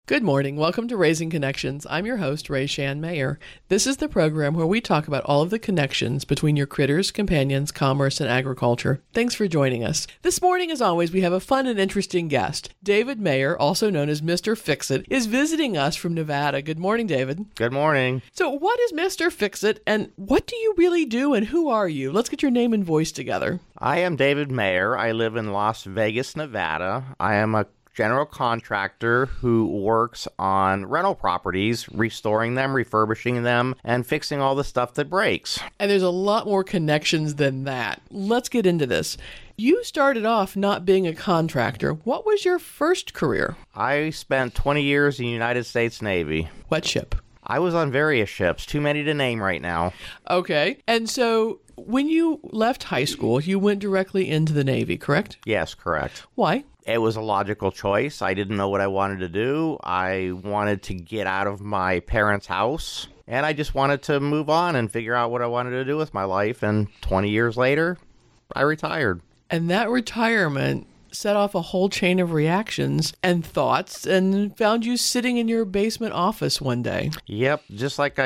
Good morning. Welcome to Raising Connections. I'm your host, Ray Shan Mayer. This is the program where we talk about all of the connections between your critters, companions, commerce, and agriculture. Thanks for joining us. This morning, as always, we have a fun and interesting guest. David Mayer, also known as Mr. Fix-It, is visiting us from Nevada. Good morning, David. Good morning. So what is Mr. Fix-It, and what do you really do, and who are you? Let's get your name and voice together. I am David Mayer. I live in Las Vegas, Nevada. I am a general contractor who works on rental properties, restoring them, refurbishing them, and fixing all the stuff that breaks. And there's a lot more connections than that. Let's get into this. You started off not being a contractor. What was your first career? I spent 20 years in the United States Navy. What ship? I was on various ships, too many to name right now. Okay. And so when you left high school, you went directly into the Navy, correct? Yes, correct. Why? It was a logical choice. I didn't know what I wanted to do. I wanted to get out of my parents' house, and I just wanted to move on and figure out what I wanted to do with my life. And 20 years later, I retired. And that retirement set off a whole chain of reactions and thoughts and found you sitting in your basement office one day. Yep, just like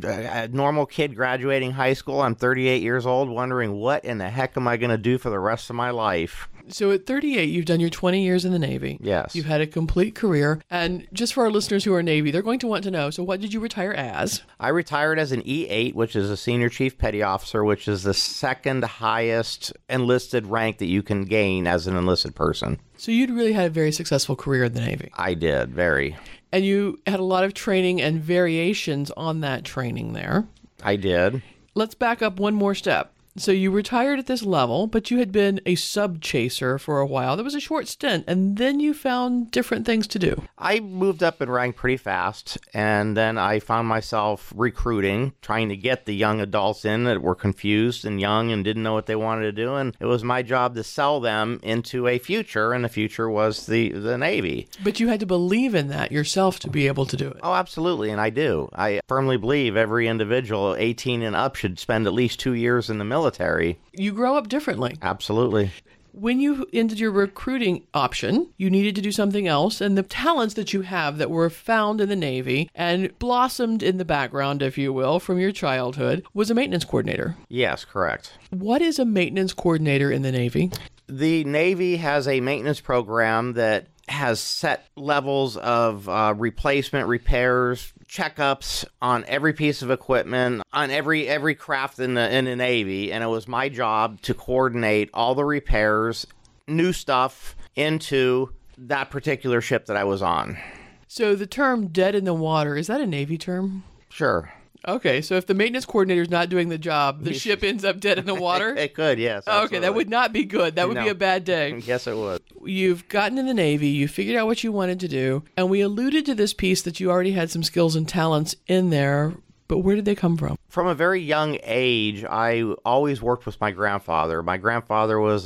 a normal kid graduating high school, I'm 38 years old, wondering what in the heck am I going to do for the rest of my life? So at 38, you've done your 20 years in the Navy. Yes. You've had a complete career. And just for our listeners who are Navy, they're going to want to know, so what did you retire as? I retired as an E8, which is a Senior Chief Petty Officer, which is the second highest enlisted rank that you can gain as an enlisted person. So you'd really had a very successful career in the Navy. I did, very. And you had a lot of training and variations on that training there. I did. Let's back up one more step. So you retired at this level, but you had been a sub-chaser for a while. That was a short stint, and then you found different things to do. I moved up in rank pretty fast, and then I found myself recruiting, trying to get the young adults in that were confused and young and didn't know what they wanted to do, and it was my job to sell them into a future, and the future was the Navy. But you had to believe in that yourself to be able to do it. Oh, absolutely, and I do. I firmly believe every individual 18 and up should spend at least 2 years in the military. You grow up differently. Absolutely. When you ended your recruiting option, you needed to do something else, and the talents that you have that were found in the Navy and blossomed in the background, if you will, from your childhood, was a maintenance coordinator. Yes, correct. What is a maintenance coordinator in the Navy? The Navy has a maintenance program that has set levels of replacement, repairs, checkups on every piece of equipment, on every craft in the Navy, and it was my job to coordinate all the repairs, new stuff into that particular ship that I was on. So the term dead in the water, is that a Navy term? Sure. Okay, so if the maintenance coordinator is not doing the job, the ship ends up dead in the water? It could, yes. Absolutely. Okay, that would not be good. That would be a bad day. Yes, it would. You've gotten in the Navy, you figured out what you wanted to do, and we alluded to this piece that you already had some skills and talents in there, but where did they come from? From a very young age, I always worked with my grandfather. My grandfather was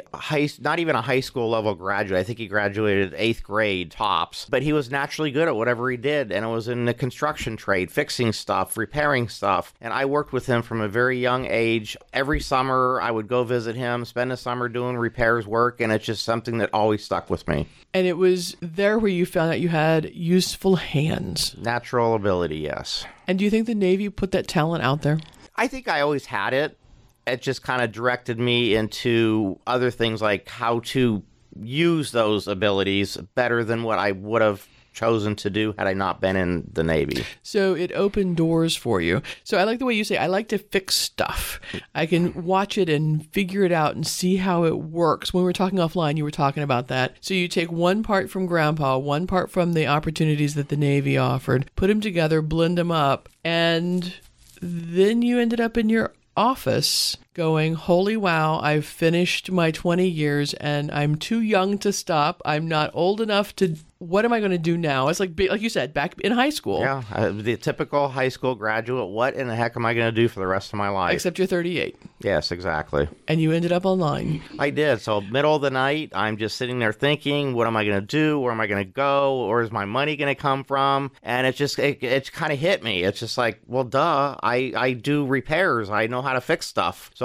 not even a high school level graduate. I think he graduated 8th grade tops, but he was naturally good at whatever he did, and it was in the construction trade, fixing stuff, repairing stuff. And I worked with him from a very young age. Every summer, I would go visit him, spend the summer doing repairs work, and it's just something that always stuck with me. And it was there where you found out you had useful hands. Natural ability, yes. And do you think the Navy put that talent out there? I think I always had it. It just kind of directed me into other things like how to use those abilities better than what I would have chosen to do had I not been in the Navy. So it opened doors for you. So I like the way you say, I like to fix stuff. I can watch it and figure it out and see how it works. When we were talking offline, you were talking about that. So you take one part from Grandpa, one part from the opportunities that the Navy offered, put them together, blend them up, and then you ended up in your office going, holy wow, I've finished my 20 years and I'm too young to stop. I'm not old enough to, what am I going to do now? It's like you said, back in high school. Yeah, the typical high school graduate, what in the heck am I going to do for the rest of my life? Except you're 38. Yes, exactly. And you ended up online. I did. So middle of the night, I'm just sitting there thinking, what am I going to do? Where am I going to go? Where's my money going to come from? And it kind of hit me. It's just like, well, duh, I do repairs. I know how to fix stuff. So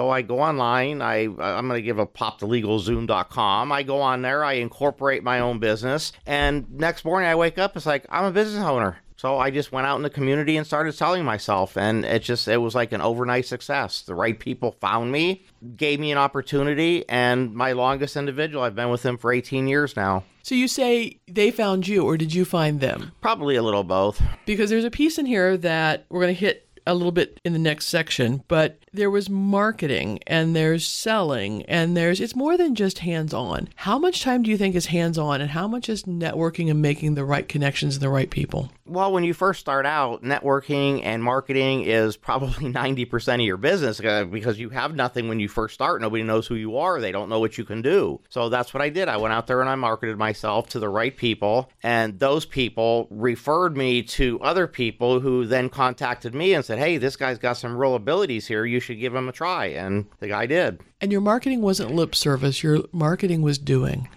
So I go online. I'm going to give a poptolegalzoom.com. I go on there. I incorporate my own business. And next morning I wake up, it's like, I'm a business owner. So I just went out in the community and started selling myself. And it was like an overnight success. The right people found me, gave me an opportunity, and my longest individual, I've been with him for 18 years now. So you say they found you, or did you find them? Probably a little both. Because there's a piece in here that we're going to hit a little bit in the next section, but there was marketing and there's selling and it's more than just hands-on. How much time do you think is hands-on and how much is networking and making the right connections and the right people? Well, when you first start out, networking and marketing is probably 90% of your business because you have nothing when you first start. Nobody knows who you are. They don't know what you can do. So that's what I did. I went out there and I marketed myself to the right people. And those people referred me to other people who then contacted me and said, hey, this guy's got some real abilities here. You should give him a try. And the guy did. And your marketing wasn't lip service. Your marketing was doing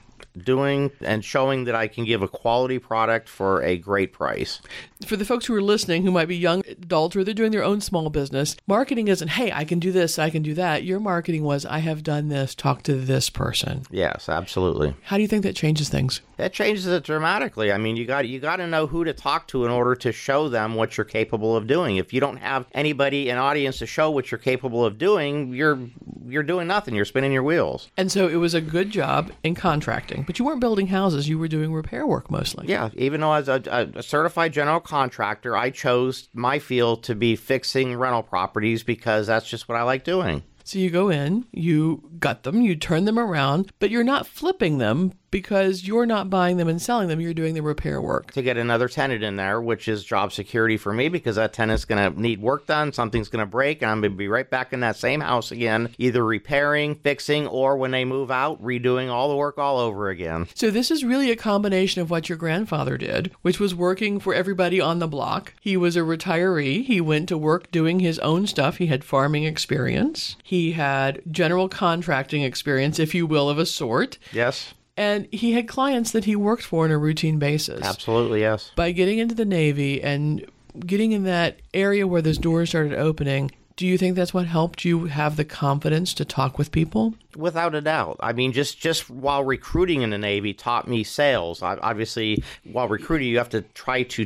and showing that I can give a quality product for a great price. For the folks who are listening who might be young adults or they're doing their own small business, marketing isn't, hey, I can do this, I can do that. Your marketing was, I have done this, talk to this person. Yes, absolutely. How do you think that changes things? It changes it dramatically. I mean, you got to know who to talk to in order to show them what you're capable of doing. If you don't have anybody, an audience to show what you're capable of doing, you're doing nothing. You're spinning your wheels. And so it was a good job in contracting, but you weren't building houses. You were doing repair work mostly. Yeah. Even though as a certified general contractor, I chose my field to be fixing rental properties because that's just what I like doing. So you go in, you gut them, you turn them around, but you're not flipping them because you're not buying them and selling them. You're doing the repair work. To get another tenant in there, which is job security for me because that tenant's going to need work done, something's going to break, and I'm going to be right back in that same house again, either repairing, fixing, or when they move out, redoing all the work all over again. So this is really a combination of what your grandfather did, which was working for everybody on the block. He was a retiree. He went to work doing his own stuff. He had farming experience. He had general contracting experience, if you will, of a sort. Yes. And he had clients that he worked for on a routine basis. Absolutely, yes. By getting into the Navy and getting in that area where those doors started opening, do you think that's what helped you have the confidence to talk with people? Without a doubt. I mean, just while recruiting in the Navy taught me sales. Obviously, while recruiting, you have to try to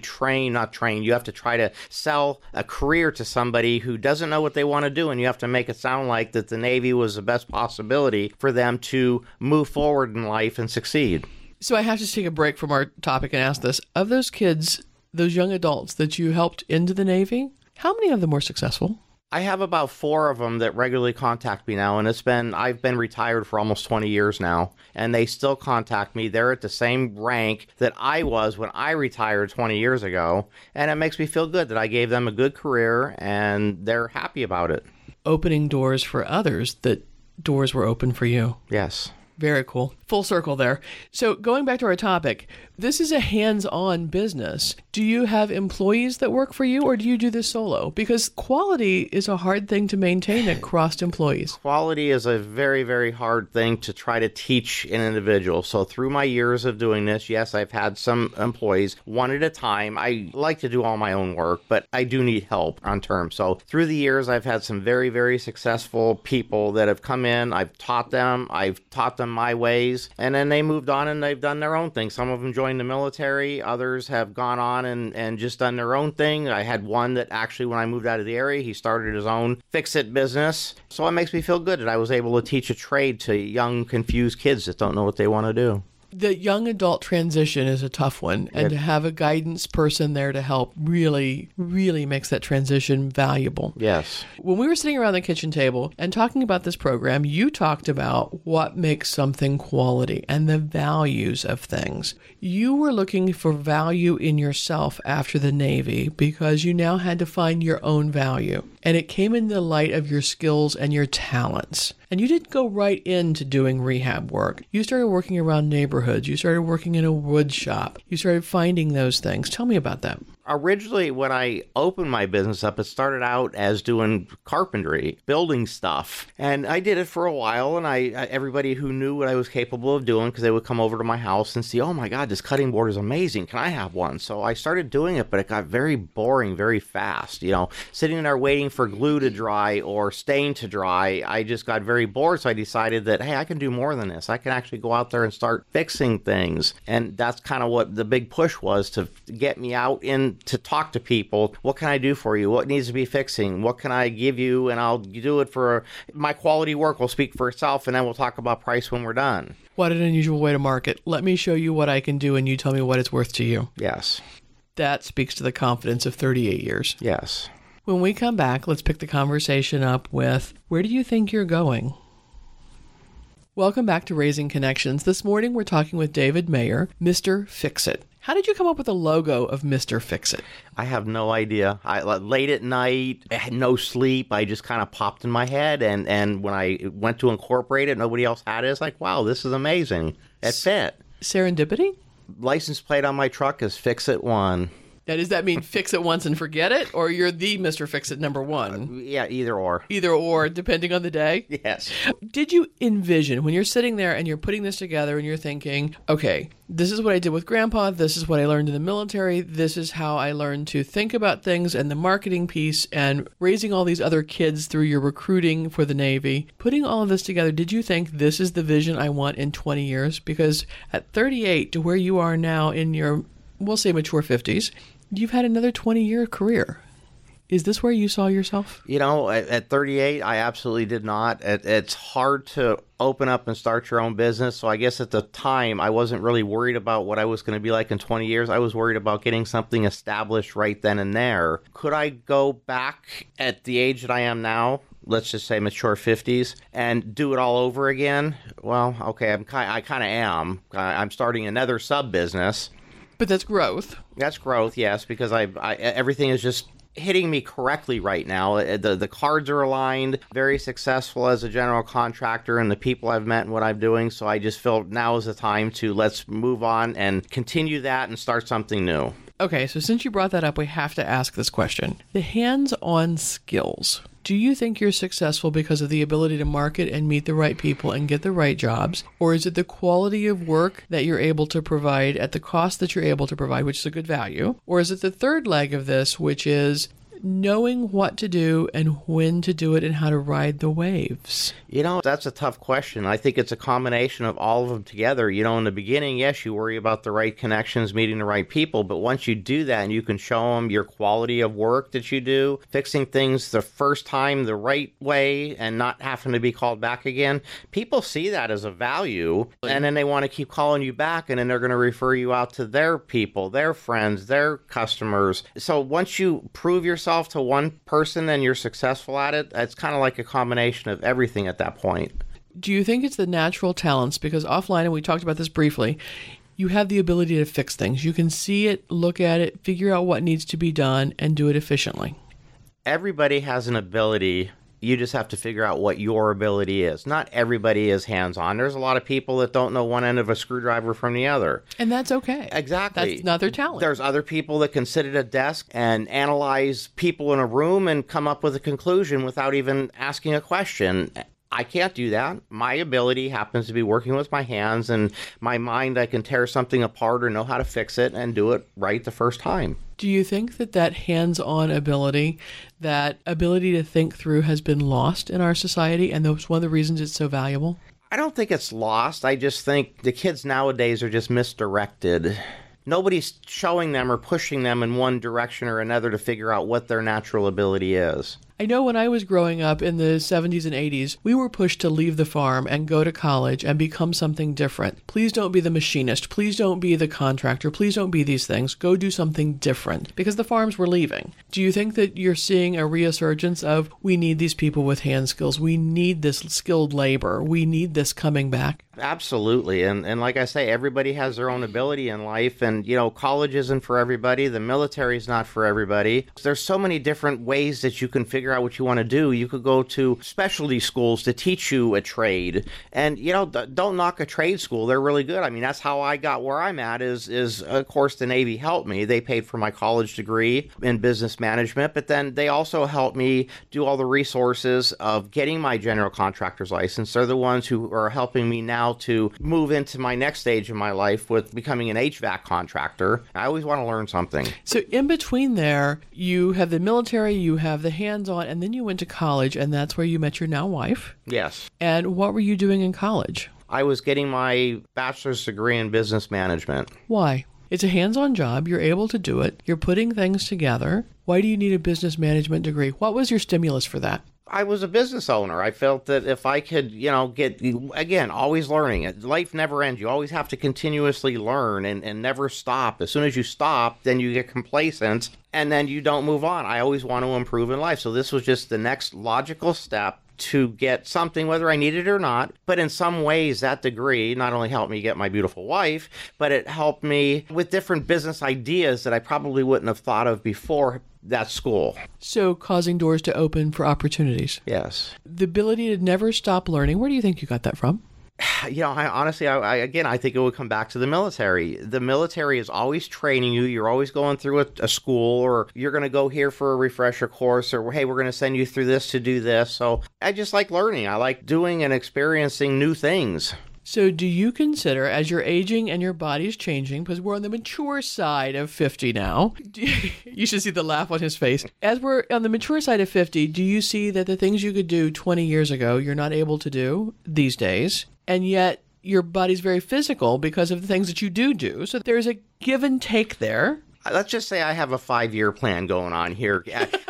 you have to try to sell a career to somebody who doesn't know what they want to do, and you have to make it sound like that the Navy was the best possibility for them to move forward in life and succeed. So I have to take a break from our topic and ask this. Of those kids, those young adults that you helped into the Navy, how many of them were successful? I have about 4 of them that regularly contact me now, and I've been retired for almost 20 years now, and they still contact me. They're at the same rank that I was when I retired 20 years ago, and it makes me feel good that I gave them a good career, and they're happy about it. Opening doors for others, that doors were open for you. Yes. Very cool. Full circle there. So going back to our topic, this is a hands-on business. Do you have employees that work for you or do you do this solo? Because quality is a hard thing to maintain across employees. Quality is a very, very hard thing to try to teach an individual. So through my years of doing this, yes, I've had some employees one at a time. I like to do all my own work, but I do need help on terms. So through the years, I've had some very, very successful people that have come in. I've taught them my ways, and then they moved on and they've done their own thing. Some of them joined the military. Others have gone on and just done their own thing. I had one that actually, when I moved out of the area, he started his own fix-it business. So it makes me feel good that I was able to teach a trade to young, confused kids that don't know what they want to do. The young adult transition is a tough one, and to have a guidance person there to help really, really makes that transition valuable. Yes. When we were sitting around the kitchen table and talking about this program, you talked about what makes something quality and the values of things. You were looking for value in yourself after the Navy because you now had to find your own value. And it came in the light of your skills and your talents. And you didn't go right into doing rehab work. You started working around neighborhoods. You started working in a wood shop. You started finding those things. Tell me about that. Originally, when I opened my business up, it started out as doing carpentry, building stuff. And I did it for a while, and everybody who knew what I was capable of doing, because they would come over to my house and see, oh my God, this cutting board is amazing. Can I have one? So I started doing it, but it got very boring very fast. Sitting there waiting for glue to dry or stain to dry, I just got very bored. So I decided that, hey, I can do more than this. I can actually go out there and start fixing things. And that's kind of what the big push was, to get me out to talk to people. What can I do for you? What needs to be fixing? What can I give you? And I'll do it for my quality work will speak for itself, and then we'll talk about price when we're done. What an unusual way to market. Let me show you what I can do, and you tell me what it's worth to you. Yes. That speaks to the confidence of 38 years. Yes. When we come back, let's pick the conversation up with, where do you think you're going? Welcome back to Raising Connections. This morning we're talking with David Mayer, Mr. Fix-It. How did you come up with the logo of Mr. Fix-It? I have no idea. Late at night, I had no sleep. I just kind of popped in my head, and when I went to incorporate it, nobody else had it. It's like, wow, this is amazing. It fit. Serendipity? License plate on my truck is Fix-It 1. Now, does that mean fix it once and forget it? Or you're the Mr. Fix-It number one? Yeah, either or. Either or, depending on the day? Yes. Did you envision, when you're sitting there and you're putting this together and you're thinking, okay, this is what I did with Grandpa, this is what I learned in the military, this is how I learned to think about things and the marketing piece and raising all these other kids through your recruiting for the Navy, putting all of this together, did you think this is the vision I want in 20 years? Because at 38 to where you are now in your, we'll say mature 50s, you've had another 20-year career. Is this where you saw yourself? At 38, I absolutely did not. It's hard to open up and start your own business. So I guess at the time, I wasn't really worried about what I was going to be like in 20 years. I was worried about getting something established right then and there. Could I go back at the age that I am now? Let's just say mature 50s, and do it all over again? Well, okay, I kind of am. I'm starting another sub-business. But that's growth. That's growth, yes, because everything is just hitting me correctly right now. The cards are aligned, very successful as a general contractor, and the people I've met and what I'm doing, so I just feel now is the time to let's move on and continue that and start something new. Okay, so since you brought that up, we have to ask this question. The hands-on skills. Do you think you're successful because of the ability to market and meet the right people and get the right jobs? Or is it the quality of work that you're able to provide at the cost that you're able to provide, which is a good value? Or is it the third leg of this, which is knowing what to do and when to do it and how to ride the waves? That's a tough question. I think it's a combination of all of them together. In the beginning, yes, you worry about the right connections, meeting the right people, but once you do that and you can show them your quality of work that you do, fixing things the first time the right way and not having to be called back again, people see that as a value, and then they want to keep calling you back, and then they're going to refer you out to their people, their friends, their customers. So once you prove yourself to one person and you're successful at it, it's kind of like a combination of everything at that point. Do you think it's the natural talents? Because offline, and we talked about this briefly, you have the ability to fix things. You can see it, look at it, figure out what needs to be done, and do it efficiently. Everybody has an ability. You just have to figure out what your ability is. Not everybody is hands-on. There's a lot of people that don't know one end of a screwdriver from the other. And that's okay. Exactly. That's not their talent. There's other people that can sit at a desk and analyze people in a room and come up with a conclusion without even asking a question. I can't do that. My ability happens to be working with my hands, and my mind, I can tear something apart or know how to fix it and do it right the first time. Do you think that hands-on ability, that ability to think through, has been lost in our society, and that's one of the reasons it's so valuable? I don't think it's lost. I just think the kids nowadays are just misdirected. Nobody's showing them or pushing them in one direction or another to figure out what their natural ability is. I know when I was growing up in the 70s and 80s, we were pushed to leave the farm and go to college and become something different. Please don't be the machinist. Please don't be the contractor. Please don't be these things. Go do something different, because the farms were leaving. Do you think that you're seeing a resurgence of, we need these people with hand skills. We need this skilled labor. We need this coming back? Absolutely. And like I say, everybody has their own ability in life. And, college isn't for everybody. The military is not for everybody. There's so many different ways that you can figure out what you want to do. You could go to specialty schools to teach you a trade. And, don't knock a trade school. They're really good. I mean, that's how I got where I'm at is of course, the Navy helped me. They paid for my college degree in business management, but then they also helped me do all the resources of getting my general contractor's license. They're the ones who are helping me now to move into my next stage of my life with becoming an HVAC contractor. I always want to learn something. So in between there, you have the military, you have the hands-on, and then you went to college, and that's where you met your now wife. Yes. And what were you doing in college? I was getting my bachelor's degree in business management. Why? It's a hands-on job. You're able to do it. You're putting things together. Why do you need a business management degree? What was your stimulus for that? I was a business owner. I felt that if I could, get, again, always learning. Life never ends. You always have to continuously learn and never stop. As soon as you stop, then you get complacent and then you don't move on. I always want to improve in life. So this was just the next logical step to get something, whether I needed it or not. But in some ways, that degree not only helped me get my beautiful wife, but it helped me with different business ideas that I probably wouldn't have thought of before that school. So causing doors to open for opportunities. Yes. The ability to never stop learning. Where do you think you got that from? I honestly, I think it would come back to the military. The military is always training you. You're always going through a school, or you're going to go here for a refresher course, or, hey, we're going to send you through this to do this. So I just like learning. I like doing and experiencing new things. So do you consider, as you're aging and your body's changing, because we're on the mature side of 50 now, you should see the laugh on his face. As we're on the mature side of 50, do you see that the things you could do 20 years ago, you're not able to do these days, and yet your body's very physical because of the things that you do? So there's a give and take there. Let's just say I have a 5-year plan going on here.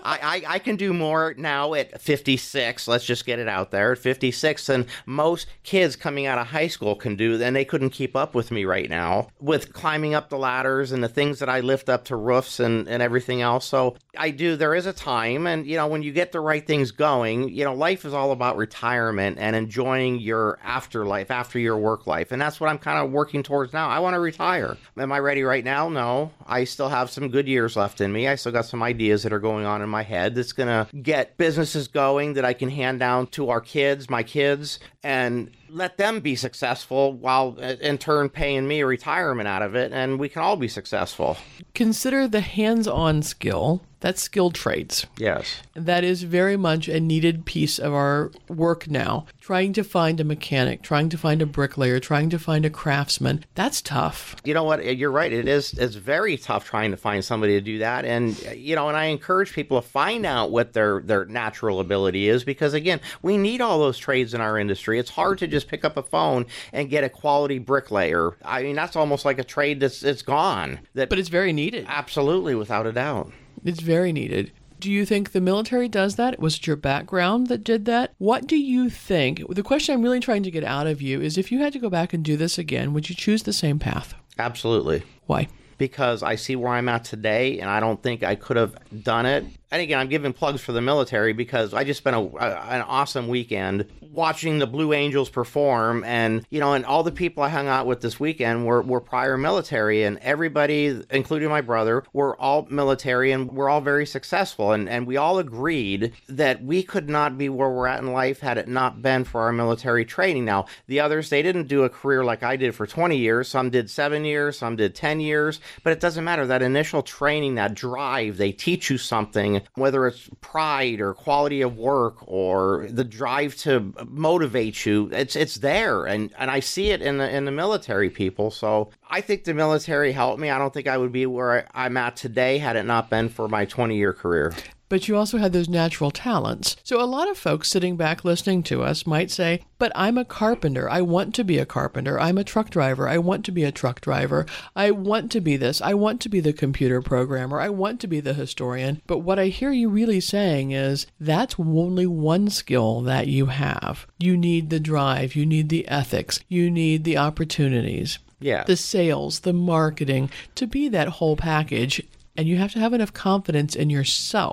I can do more now at 56. Let's just get it out there. At 56 than most kids coming out of high school can do. And they couldn't keep up with me right now with climbing up the ladders and the things that I lift up to roofs and everything else. So there is a time. And, when you get the right things going, life is all about retirement and enjoying your afterlife, after your work life. And that's what I'm kind of working towards now. I want to retire. Am I ready right now? No. I still have some good years left in me. I still got some ideas that are going on in my head that's going to get businesses going that I can hand down to my kids, and let them be successful while in turn paying me a retirement out of it, and we can all be successful. Consider the hands-on skill. That's skilled trades. Yes. That is very much a needed piece of our work now. Trying to find a mechanic, trying to find a bricklayer, trying to find a craftsman. That's tough. You know what? You're right. It's very tough trying to find somebody to do that. And, and I encourage people to find out what their natural ability is, because, again, we need all those trades in our industry. It's hard to just pick up a phone and get a quality bricklayer. I mean, that's almost like a trade it's gone. But it's very needed. Absolutely, without a doubt. It's very needed. Do you think the military does that? Was it your background that did that? What do you think? The question I'm really trying to get out of you is, if you had to go back and do this again, would you choose the same path? Absolutely. Why? Because I see where I'm at today, and I don't think I could have done it. And again, I'm giving plugs for the military because I just spent an awesome weekend watching the Blue Angels perform. And, and all the people I hung out with this weekend were prior military, and everybody, including my brother, were all military, and we're all very successful. And we all agreed that we could not be where we're at in life had it not been for our military training. Now, the others, they didn't do a career like I did for 20 years. Some did 7 years, some did 10 years, but it doesn't matter. That initial training, that drive, they teach you something, whether it's pride or quality of work or the drive to motivate you. It's there, and I see it in the military people. So I think the military helped me. I don't think I would be where I'm at today had it not been for my 20-year career. But you also had those natural talents. So a lot of folks sitting back listening to us might say, but I'm a carpenter. I want to be a carpenter. I'm a truck driver. I want to be a truck driver. I want to be this. I want to be the computer programmer. I want to be the historian. But what I hear you really saying is that's only one skill that you have. You need the drive. You need the ethics. You need the opportunities. Yeah. The sales, the marketing, to be that whole package. And you have to have enough confidence in yourself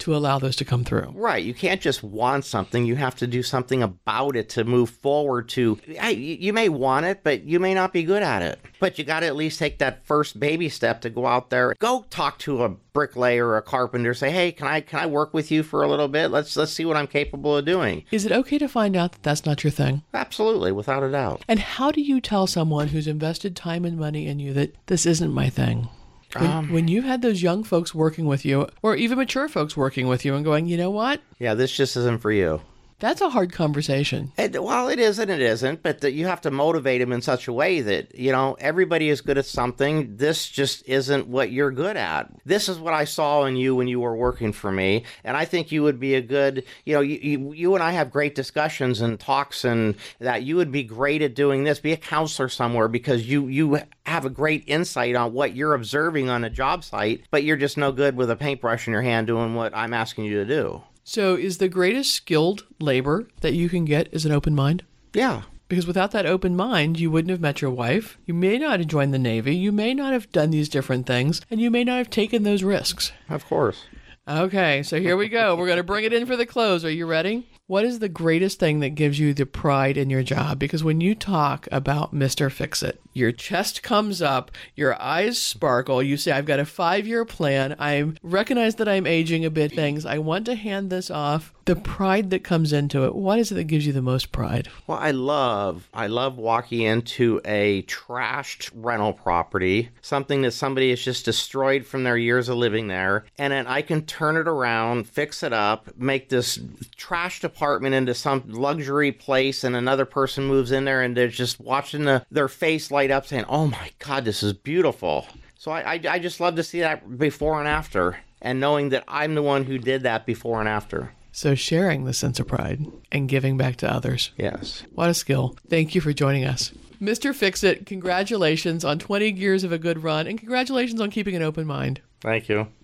to allow those to come through. Right. You can't just want something. You have to do something about it to move forward to, hey, you may want it, but you may not be good at it. But you got to at least take that first baby step to go out there, go talk to a bricklayer or a carpenter, say, hey, can I work with you for a little bit? Let's see what I'm capable of doing. Is it okay to find out that that's not your thing? Absolutely, without a doubt. And how do you tell someone who's invested time and money in you that this isn't my thing? When you've had those young folks working with you, or even mature folks working with you and going, you know what? Yeah, this just isn't for you. That's a hard conversation. Well, it is and it isn't, but you have to motivate them in such a way that, everybody is good at something. This just isn't what you're good at. This is what I saw in you when you were working for me, and I think you would be a good, you and I have great discussions and talks, and that you would be great at doing this. Be a counselor somewhere because you have a great insight on what you're observing on a job site, but you're just no good with a paintbrush in your hand doing what I'm asking you to do. So is the greatest skilled labor that you can get is an open mind? Yeah. Because without that open mind, you wouldn't have met your wife. You may not have joined the Navy. You may not have done these different things. And you may not have taken those risks. Of course. Okay, so here we go. We're going to bring it in for the close. Are you ready? What is the greatest thing that gives you the pride in your job? Because when you talk about Mr. Fix-It, your chest comes up, your eyes sparkle, you say, I've got a 5-year plan, I recognize that I'm aging a bit, things, I want to hand this off. The pride that comes into it, what is it that gives you the most pride? Well, I love walking into a trashed rental property, something that somebody has just destroyed from their years of living there, and then I can turn it around, fix it up, make this trashed apartment into some luxury place, and another person moves in there and they're just watching their face light up saying, oh my God, this is beautiful. So I just love to see that before and after, and knowing that I'm the one who did that before and after. So sharing the sense of pride and giving back to others. Yes. What a skill. Thank you for joining us. Mr. Fix-It, congratulations on 20 years of a good run, and congratulations on keeping an open mind. Thank you.